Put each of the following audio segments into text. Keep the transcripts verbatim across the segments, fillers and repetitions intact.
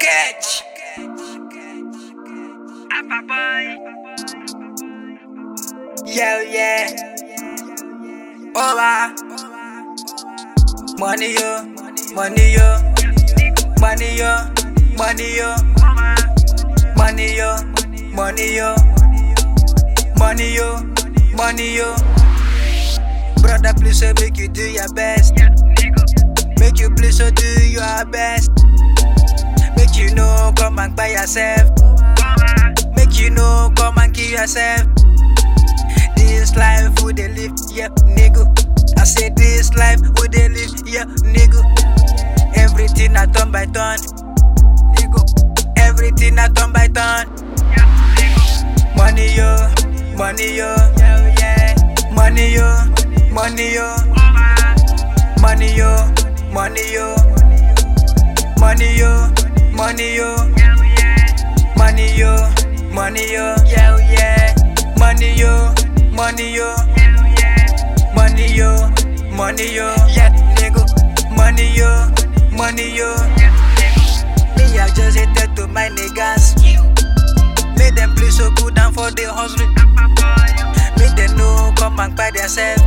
catch. Alpha boy. Yeah, yeah. Over. Money yo, money yo, money yo, money yo, money yo, money yo, money yo, money yo. Brother, please so make you do your best. Make you please so do your best. Make you know come and buy yourself. Make you know come and kill yourself. This life who they live, yeah, nigga. I say this life who they live, yeah, nigga. Everything I turn by turn, nigga. Everything I turn by turn. Money yo, money yo, yeah, yeah. Money yo, money yo, money yo, money yo, money yo, money yo, money yo, money yo, yeah, yeah. Money yo, money yo, money yo, money yo, yeah, nigga. Money yo, money yo. Me I just hated to my niggas. Make them play so good and for the hustling. Make them know come and buy themselves.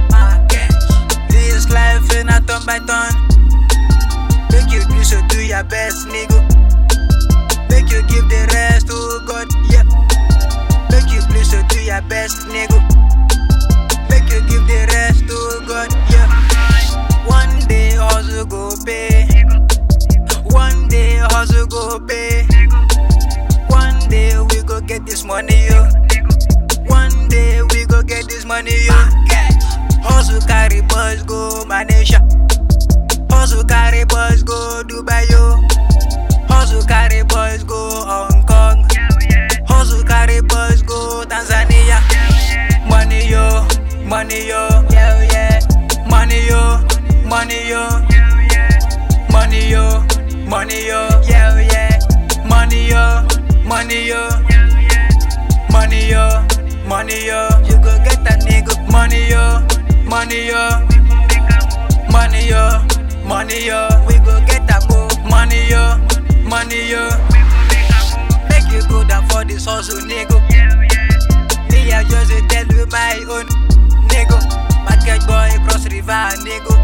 This life ain't a turn by turn. Make you do so do your best, nigga. Make you give the rest to God, yeah. Make you please so do your best, nigga. Make you give the rest to God, yeah. One day hustle go pay. One day hustle go pay. One day we go get this money, yo. One day we go get this money, yo. Hustle carry bus go Malaysia. Hustle carry bus go Dubai, yo. Hustle carry bus go Hong Kong. Hustle carry bus go Tanzania. Money yo, money yo, yeah, yeah. Money yo, money yo, money yo, money yo, yeah, yeah. Money yo, money yo, money yo, money yo. You go get that nigga. Money yo, money yo, money yo, money yo. We go get that mo. Money yo, money yo. Make you go down for this hustle, nigga. Me I just tell you my own, nigga. Market boy cross river, nigga.